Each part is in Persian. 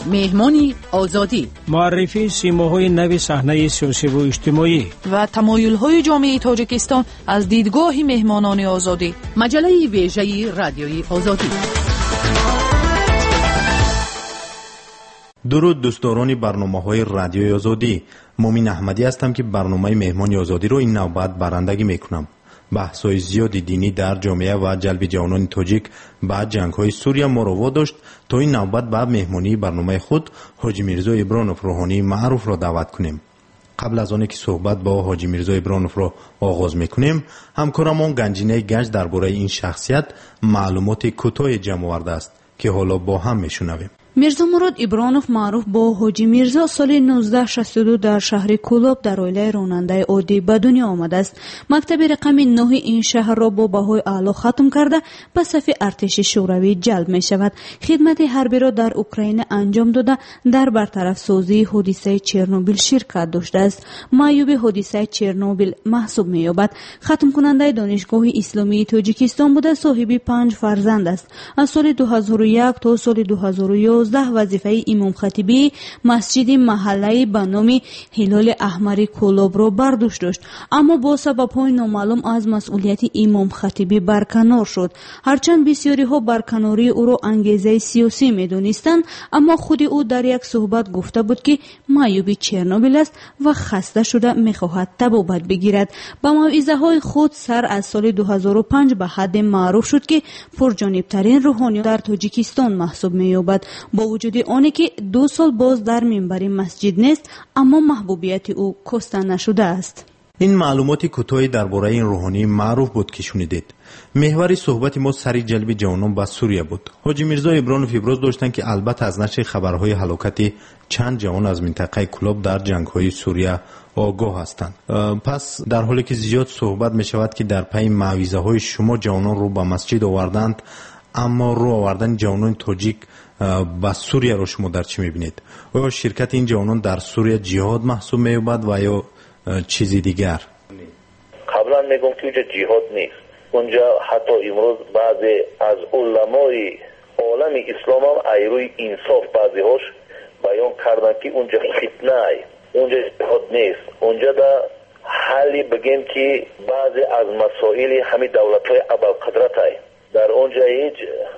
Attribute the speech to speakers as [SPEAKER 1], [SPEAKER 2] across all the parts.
[SPEAKER 1] مهمانی آزادی،
[SPEAKER 2] معرفی سیماهای نو صحنه سیاسی و اجتماعی
[SPEAKER 3] و تمایل‌های جامعه تاجیکستان از دیدگاه مهمانان آزادی.
[SPEAKER 1] مجله ویژه رادیوی آزادی.
[SPEAKER 4] درود دوستداران برنامه‌های رادیوی آزادی، مومن احمدی هستم که برنامه مهمانی آزادی رو این نوبت برندگی میکنم. بحث‌های زیادی دینی در جامعه و جلب جوانان تاجیک بعد جنگ‌های سوریه ما رو واداشت تا این نوبت بعد مهمانی برنامه خود حاجی میرزا ابرانوف روحانی معروف را دعوت کنیم. قبل از آنکه صحبت با حاجی میرزا ابرانوف را آغاز میکنیم، همکارمان گنجینه گنج درباره این شخصیت معلومات کوتاه جمع آورده است که حالا با هم میشنویم.
[SPEAKER 5] میرزا مراد ابرانوف معروف با حاجی میرزا سال 1962 در شهر کولاب در عائله راننده عادی به دنیا آمده است. مکتب رقم 9 این شهر را با بهای اعلی ختم کرده به صف ارتش شوروی جلب می شود. خدمت حربی را در اوکراین انجام داده در برطرف سازی حادثه چرنوبیل شرکت داشته است. معیوب حادثه چرنوبیل محسوب می یابد. ختم کننده دانشگاه اسلامی تاجیکستان بوده. صاحب 5 فرزند است. از سال 2001 تا سال 2011 وظیفه امام خطیبی مسجد محله به نام هلال احمر کولاب را بر دوش داشت، اما با سبب‌های نامعلوم از مسئولیت امام خطیبی برکنار شد. هرچند بسیاری ها برکناری او را انگیزه سیاسی می‌دانستند، اما خود او در یک صحبت گفته بود که معیوب چرنوبیل است و خسته شده می‌خواهد تبابت بگیرد. با موعظه‌های خود سر از سال 2005 به حد معروف شد که پرجانب‌ترین روحانی در تاجیکستان محسوب می‌یابد. با وجود آنی که 2 سال باز در منبر مسجد نیست، اما محبوبیت او کاسته نشده است.
[SPEAKER 4] این معلوماتی کوتاهی درباره این روحانی معروف بود که شنیدید. محور صحبت ما سری جلب جوانان به سوریه بود. حاجی میرزا ابرانوف ابراز داشتند که البته از نشر خبرهای هلاکت چند جوان از منطقه کولاب در جنگ‌های سوریه آگاه هستند. پس در حالی که زیاد صحبت می شود که در پی موعظه‌های شما جوانان رو به مسجد آوردند، اما رو آوردن جوانان تاجیک با سوریه رو شما در چی میبینید؟ آیا شرکت این جوانان در سوریه جهاد محسوب می‌یابد و یا چیزی دیگر؟
[SPEAKER 6] قبلا میگم که اونجا جهاد نیست. اونجا حتی امروز بعضی از علمای عالم اسلام هم ایروی انصاف بعضی هاش بیان کردن که اونجا فتنه اونجا جهاد نیست. اونجا در حالی بگیم که بعضی از مسائل همین دولت‌های ابوالقدرت در اونجا هیچ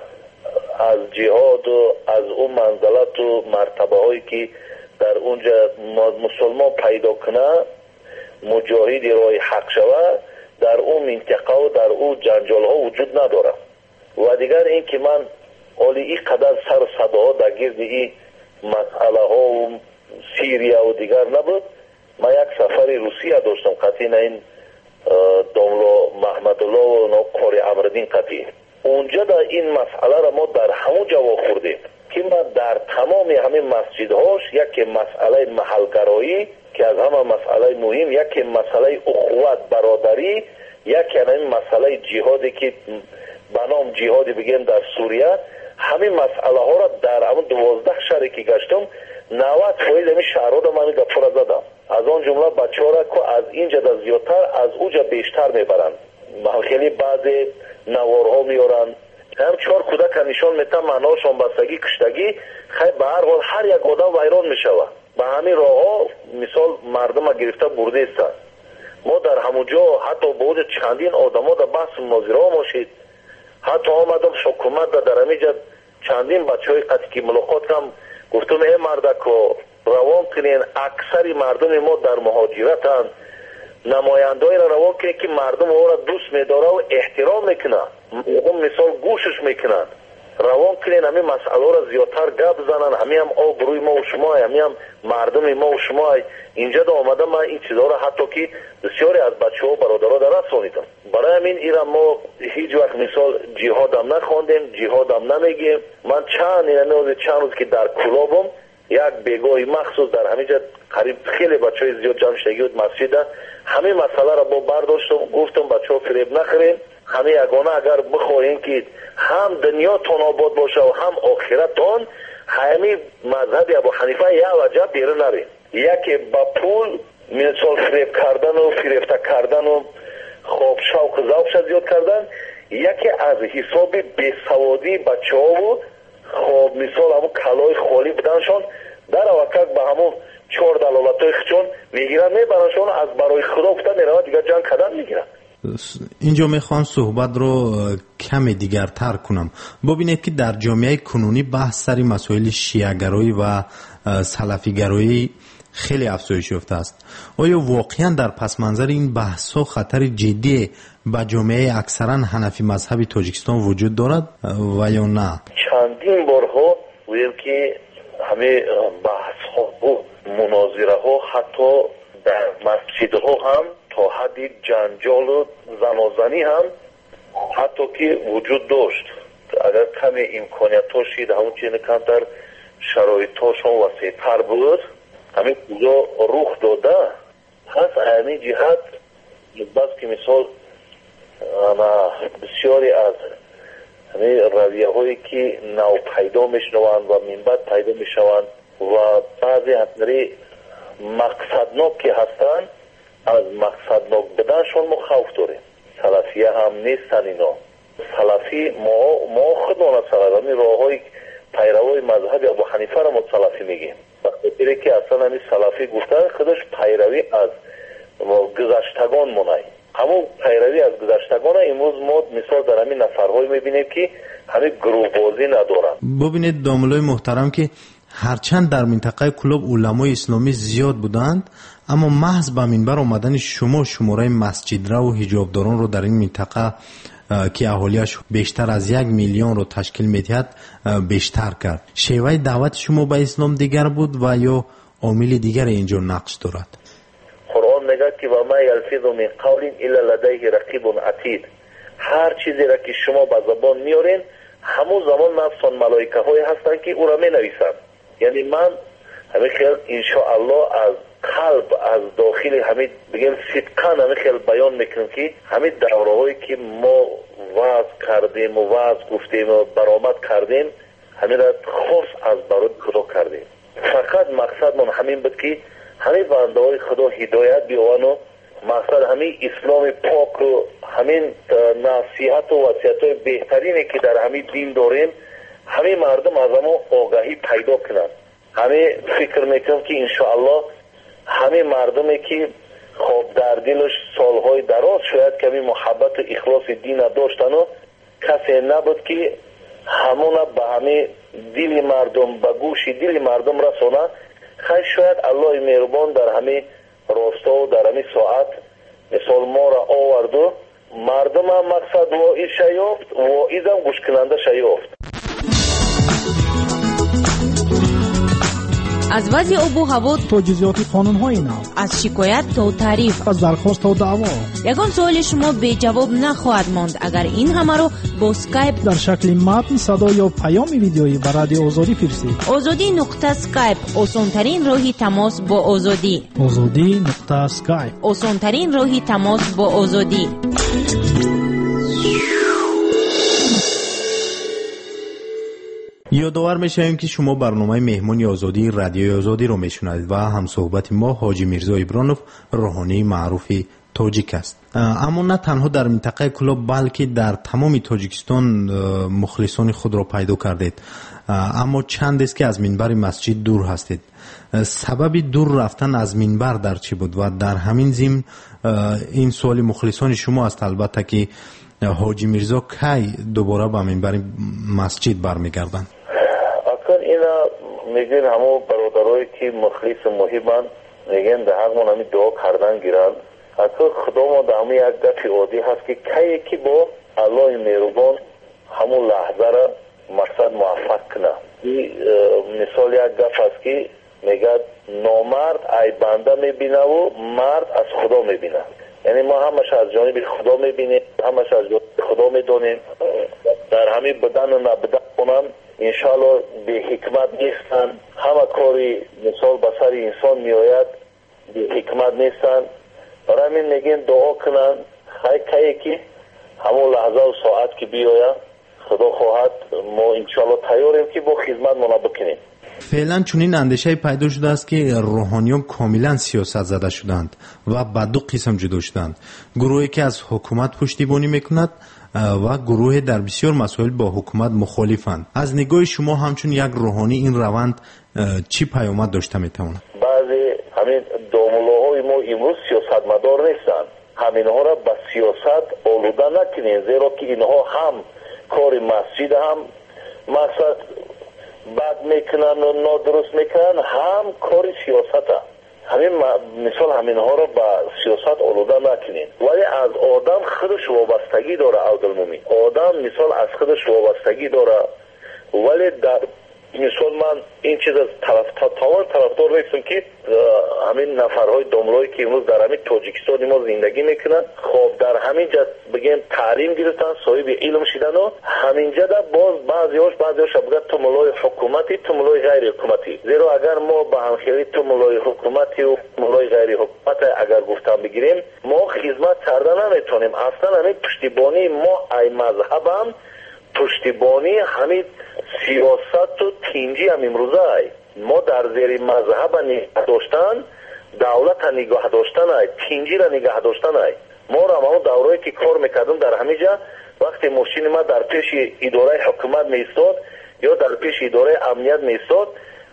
[SPEAKER 6] از جهاد و از اون منزلت و مرتبه هایی که در اونجا مسلمان پیدا کنه، مجاهد راه حق شود، در اون منطقه و در اون جنجال ها وجود نداره. و دیگر این که من حالی این قدر سر و صدا ها در گرد این مسئله ها و سیریه و دیگر نبود. من یک سفر روسیه داشتم، قطعی نه این داملا محمدالله و قاری امردین قطعی. اونجا در این مسئله را ما در همون جواب خوردیم که ما در تمام همین مسجدهاش یک مسئله محلگرایی که از همه مسئله مهم، یک مسئله اخوت برادری، یک همین مسئله جهادی که به نام جهادی بگیم در سوریه، همین مسئله ها را در همون 12 شهری که گشتم 90% همین شهرها را من گپا زدم. از آن جمله بچه‌ها را که از اینجا در زیادتر از اونجا بیشتر میبرند. خیلی بعضی نوارها میارن، هم 4 کودک نشان میتن معناشون بستگی کشتگی، خیلی به هر حال هر یک آدم ویران میشوه. به همین راه ها مثال مردم گرفته برده استن. ما در همونجا حتی با چندین آدم ها در بحث مناظره ها ماشید، حتی آمدم حکومت در همینجا چندین بچه های قطعی که ملاقات کم گفتم ای مردک روان کنین، اکثر مردم ما در مهاجرت هستند، نماینده‌ای را روان کنه که مردم او را دوست می‌داره و احترام میکنه، مثال گوشش میکنن، روان کنین همین مسئله را زیادتر گپ بزنن، همین هم آبروی ما و شما، همین هم مردم ما و شما. اینجا دا آمدم من این چیزها را حتی که بسیاری از بچه ها برادرها در رسانیدم. برای همین ایران ما هیچ وقت مثال جهاد هم نخواندیم، جهاد هم نمیگیم. من چند روز که در کولابم یک بیگاهی مخصوص در همینجا قریب خیلی بچهای زیاد جمع شدگی بود مسجد، همین مسئله را با برداشتم، گفتم بچه‌ها فریب نخورین، همه یگانه اگر بخواهین که هم دنیاتون آباد باشه و هم آخرتتون، همین مذهب ابو حنیفه یا وجه بیرون نرین. یکی با پول مثال فریب کردن و فریفته کردن و خواب شوق ذوق زیاد کردن، یکی از حساب بیسوادی بچه‌ها و خب مثال همون کلای خالی بدنشان در اوکک به همون 4 دلالتای خچون میگیرن میبرنشان از برای خدا گفتن میرن دیگه جنگ کردن میگیرن.
[SPEAKER 4] اینجا میخوام صحبت رو کم دیگر تر کنم. ببینید که در جامعه کنونی بحث سری مسائل شیعه‌گرایی و سلفی‌گرایی خیلی افزایش یافته است. آیا واقعا در پس منظر این بحث‌ها خطر جدی به جامعه اکثرا حنفی مذهبی تاجیکستان وجود دارد و یا نه؟
[SPEAKER 6] چندین بارها ویل که همه بحث‌ها و مناظره‌ها حتی در مسجدها هم تا حدی جنجال و زنازنی هم حتی که وجود داشت. اگر کمی امکانیت‌هاشی در همون چیزی کمتر شرایط‌هاشون وسیع‌تر بود همین کجا رخ داده هست. همین جهت بس که مثال بسیاری از همین رویه هایی که نو پیدا میشنوند و منبت پیدا میشوند و بعضی همینی مقصدناک که هستند از مقصدناک بدنشون ما خوف داریم. سلفیه هم نیستن اینا. سلفی ما خودمون از سلفی راه های پیروای مذهب ابو حنیفه را ما سلفی میگیم. وقتی که اصلا همین سلفی گفتن خودش پیروی از گذشتگان مونای. همون پیروی از گذشتگان امروز ما مثال در همین نفرهای میبینیم که همین گروه بازی ندارن.
[SPEAKER 4] ببینید داملای محترم که هرچند در منطقه کلوب علمای اسلامی زیاد بودند اما محض به منبر آمدن شما شماره مسجد را و حجابداران رو در این منطقه که اهالیش بیشتر از 1 میلیون رو تشکیل میدهد بیشتر کرد. شیوه دعوت شما به اسلام دیگر بود و یا عامل دیگر اینجا نقش دارد؟
[SPEAKER 6] قرآن میگه که و ما یلفظ من قول الا لدیه رقیب عتید. هر چیزی را که شما به زبان میارین همون زمان نفسان ملائکه های هستن که او را می نویسن. یعنی من همین خیل انشاءالله از قلب از داخل همین بگیم صدقان همین خیل بیان میکنم که همین دوره هایی که ما وعظ کردیم و وعظ گفتیم و برآمد کردیم همین را خاص از برای خدا کردیم. فقط مقصد من همین بود که همین بنده های خدا هدایت بیوان و مقصد همین اسلام پاک و همین نصیحت و وصیت های بهترینی که در همین دین داریم همین مردم از ما آگاهی پیدا کنند. همین فکر میکنم که انشاءالله همین مردمی که خب در دلش سالهای دراز شاید کمی محبت و اخلاص دین داشتن و کسی نبود که همون به همین دل مردم به گوش دل مردم رسانه. خیلی شاید الله مهربان در همین راستا و در همین ساعت مثال ما را آورد و مردم هم مقصد واعظ شیافت واعظ هم گوش کننده شیافت.
[SPEAKER 3] از وضع آب و هوا
[SPEAKER 2] تا جزئیات قانون‌های نو،
[SPEAKER 3] از شکایت تا تعریف،
[SPEAKER 2] از درخواست تا دعوا،
[SPEAKER 3] یگان سوال شما بی جواب نخواهد ماند اگر این همه رو با اسکایپ
[SPEAKER 2] در شکل متن، صدا یا پیام ویدیویی به رادیو آزادی فرستید.
[SPEAKER 3] آزادی.اسکایپ آسان‌ترین راهی تماس با آزادی.
[SPEAKER 2] آزادی.اسکایپ
[SPEAKER 3] آسان‌ترین راهی تماس با آزادی.
[SPEAKER 4] یادآور میشیم که شما برنامه مهمانی آزادی رادیو آزادی رو میشنوید و هم صحبت ما حاجی میرزا ابرانوف روحانی معروف تاجیک است. اما نه تنها در منطقه کلوب بلکه در تمام تاجیکستان مخلصان خود را پیدا کردید، اما چند است که از منبر مسجد دور هستید. سبب دور رفتن از منبر در چی بود و در همین ضمن این سوال مخلصان شما است البته که حاجی میرزا کی دوباره به منبر مسجد برمیگردند؟
[SPEAKER 6] اصلا اینا میگن همون برادرایی که مخلص محبن میگن در حق من همین دعا کردن گیرن. اصلا خدا ما در همین یک دفعی عادی هست که کی که با الله مهربان همون لحظه را مقصد موفق کنه. این مثال یک دفعه است که میگه نامرد ای بنده میبینه و مرد از خدا میبینه. یعنی ما همش از جانب خدا میبینیم، همش از جانب خدا میدونیم. در همین بدن و نبدن کنم انشاءالله به حکمت نیستن. همه کاری مثال به سر انسان میآید به حکمت نیستن. برای همین میگین دعا کنن خیلی که همون لحظه و ساعت که بیاید خدا خواهد ما انشاءالله تیاریم که با خدمت منا بکنیم.
[SPEAKER 4] فعلا چنین اندیشه پیدا شده است که روحانیون کاملا سیاست زده شدند و به دو قسم جدا شدند. گروهی که از حکومت پشتیبانی میکند و گروه در بسیار مسائل با حکومت مخالفند. از نگاه شما همچون یک روحانی این روند چی پیامد داشته میتواند؟
[SPEAKER 6] بعضی همین دوملوهای ما امروز سیاستمدار نیستند. همینها را به سیاست آلوده نکنین، زیرا که اینها هم کار مسجد هم مقصد بد میکنن و نادرست میکنن، هم کار سیاست هم. همین مثال همینها را به سیاست آلوده نکنین. ولی از آدم خودش وابستگی داره. عبدالمومن آدم مثال از خودش وابستگی داره، ولی در مثال من این چیز از طرفدار نیستم که همین نفرهای دوملایی که امروز در همین تاجیکستان ما زندگی میکنن، خب در همین جا بگیم تعلیم گرفتن، صاحب علم شدن و همینجا در باز بعضیاش بگه تو ملای حکومتی، تو ملای غیر حکومتی. زیرا اگر ما به همخیلی تو ملای حکومتی و ملای غیر حکومتی اگر گفتن بگیریم، ما خدمت کردن نمیتونیم. اصلا همین پشتیبانی ما ای مذهب هم پشتیبانی همین سیاست و تینجی هم امروزه ای. ما در زیر مذهب نگاه داشتن، دولت نگاه داشتن ای، تینجی را نگاه داشتن ای. ما را همون دوره‌ای که کار میکردم در همیجا، وقتی ماشین ما در پیش اداره حکومت میستاد یا در پیش اداره امنیت میستاد،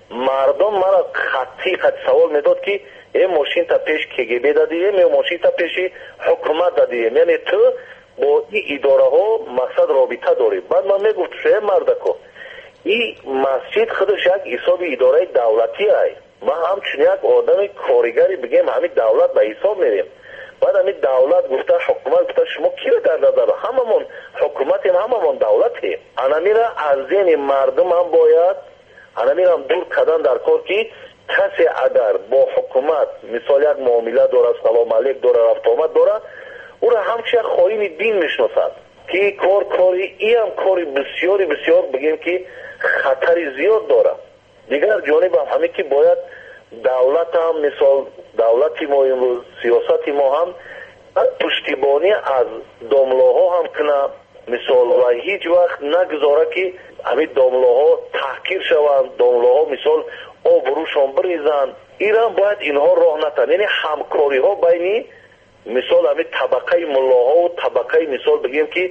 [SPEAKER 6] مردم مرا خطی سوال میداد که این ماشین تا پیش KGB دادیم، این ماشین تا پیش حکومت دادیم، یعنی تو با این اداره ها مقصد رابطه داری. بعد من میگفت چه مردکو، این مسجد خودش یک حساب اداره دولتی ای. ما همچون یک آدم کارگری بگیم همین دولت به حساب میریم. بعد همین دولت گفته، حکومت گفته شما کی رو در نظر؟ هممون حکومتیم، هممون دولتیم. انا میره از ذهن مردم هم باید انا میرم دور کردن در کار که کسی اگر با حکومت مثال یک معامله داره، سلام علیک داره، رفت آمد داره، او را همچه خائن دین میشناسد که کاری ای هم کاری بسیار بگیم که خطر زیاد داره. دیگر جانب هم همین که باید دولت هم مثال دولتی ما امروز سیاست ما هم پشتیبانی از داملاها هم کنه مثال و هیچ وقت نگذاره که همین داملاها تحقیر شوند، داملاها مثال آبروشان بریزن. ایران باید اینها راه نتن، یعنی همکاری ها بینی مثال همین طبقه ملاها و طبقه مثال بگیم که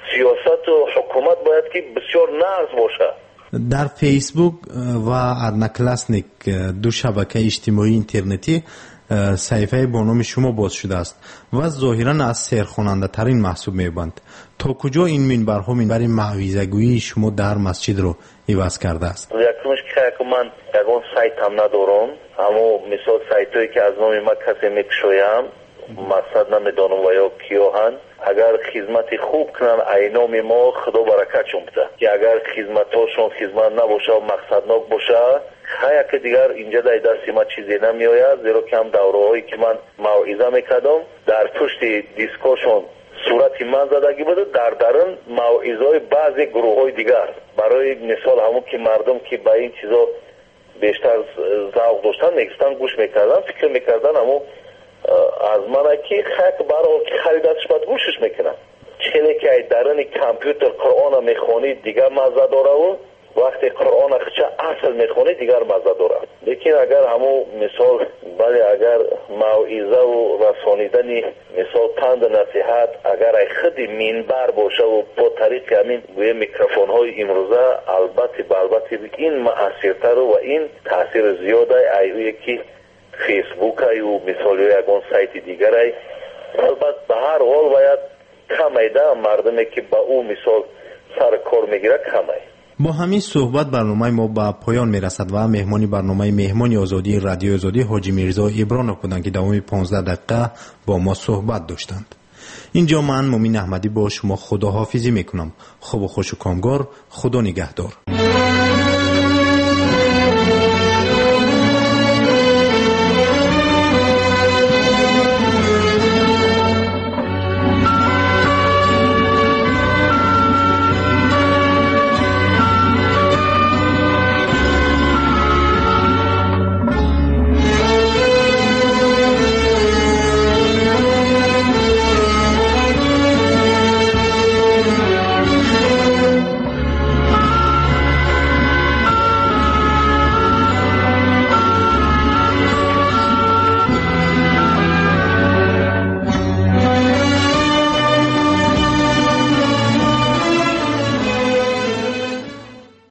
[SPEAKER 6] سیاست و حکومت باید که بسیار نرس باشه.
[SPEAKER 4] در فیسبوک و ادناکلاسنیک دو شبکه اجتماعی اینترنتی صفحه با نام شما باز شده است و ظاهرا از سرخواننده ترین محسوب می‌بند. تا کجا این منبرها منبر موعظه‌گویی شما در مسجد رو عوض کرده است؟
[SPEAKER 6] یکمش که من یگان سایت هم ندارم، اما مثال سایتایی که از نام ما کسی میکشویم مقصد نمیدانم و یا کیاهن، اگر خدمت خوب کنن ای نام ما خدا برکتشون بده، که اگر خدمتاشون خدمت نباشه و مقصدناک باشه خیلی که دیگر اینجا در دست ما چیزی نمیآید. زیرا که هم دوره‌هایی که من موعظه میکردم در پشت دیسکاشون صورت من زدگی بوده، در درون موعظه‌های بعضی گروه‌های دیگر برای مثال همون که مردم که به این چیزا بیشتر ذوق داشتن نگستان گوش میکردن، فکر میکردن همون از من که خیلی برای خریدتش باید گوشش میکنن. چلی که درون کامپیوتر قرآن میخونی دیگر مزه داره و وقتی قرآن خچه اصل میخونی دیگر مزه داره. لیکن اگر همون مثال بله اگر موعظه و رسانیدنی مثال پند نصیحت اگر ای خودی منبر باشه و با طریق همین گویه میکروفون های امروزه البته این مؤثرتر و این تاثیر زیاده ایویه که فیسبوک ای و مثال یگان سایت دیگر ای. البته به هر حال باید کمیده مردمی که با او مثال سر کار میگیره کمی.
[SPEAKER 4] با همین صحبت برنامه ما به پایان میرسد و مهمانی برنامه مهمانی آزادی رادیو آزادی حاجی میرزا ابرانوف بودند که دوام 15 دقیقه با ما صحبت داشتند. اینجا من مومن احمدی با شما خداحافظی میکنم. خوب و خوش و کامگار. خدا نگهدار.